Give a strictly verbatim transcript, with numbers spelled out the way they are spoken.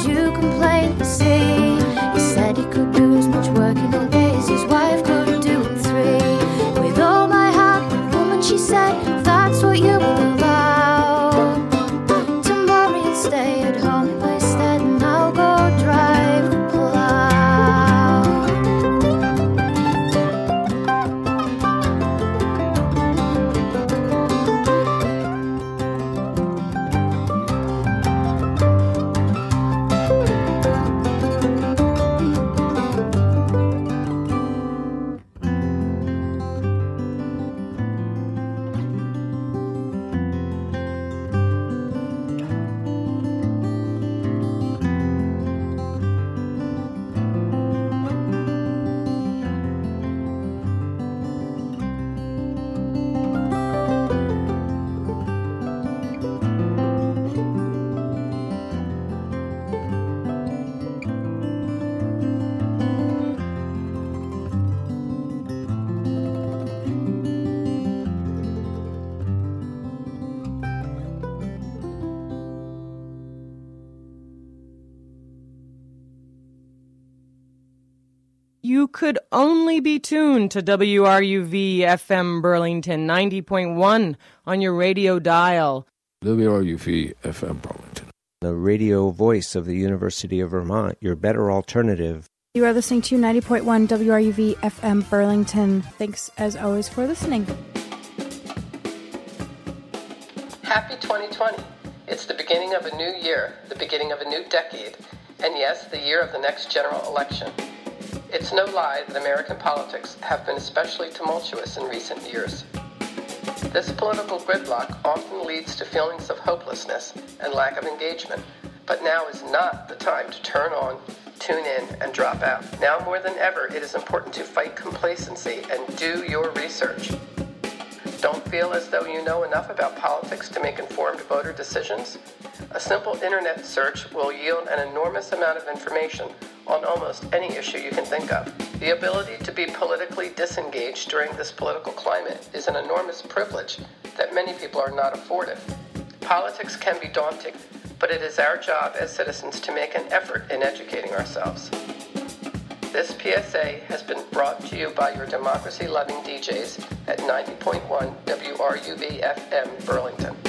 you complained, you see. He said he could do as much work in all days his wife couldn't do in three. With all my heart, woman, she said, that's what you will allow. Tomorrow you'll stay at home in my stead, and I'll go drive the plow. You could only be tuned to W R U V F M Burlington ninety point one on your radio dial. W R U V F M Burlington, the radio voice of the University of Vermont, your better alternative. You are listening to ninety point one W R U V F M Burlington. Thanks, as always, for listening. Happy twenty twenty. It's the beginning of a new year, the beginning of a new decade, and yes, the year of the next general election. It's no lie that American politics have been especially tumultuous in recent years. This political gridlock often leads to feelings of hopelessness and lack of engagement, but now is not the time to turn on, tune in, and drop out. Now more than ever, it is important to fight complacency and do your research. Don't feel as though you know enough about politics to make informed voter decisions? A simple internet search will yield an enormous amount of information on almost any issue you can think of. The ability to be politically disengaged during this political climate is an enormous privilege that many people are not afforded. Politics can be daunting, but it is our job as citizens to make an effort in educating ourselves. This P S A has been brought to you by your democracy-loving D Js at ninety point one W R U V F M Burlington.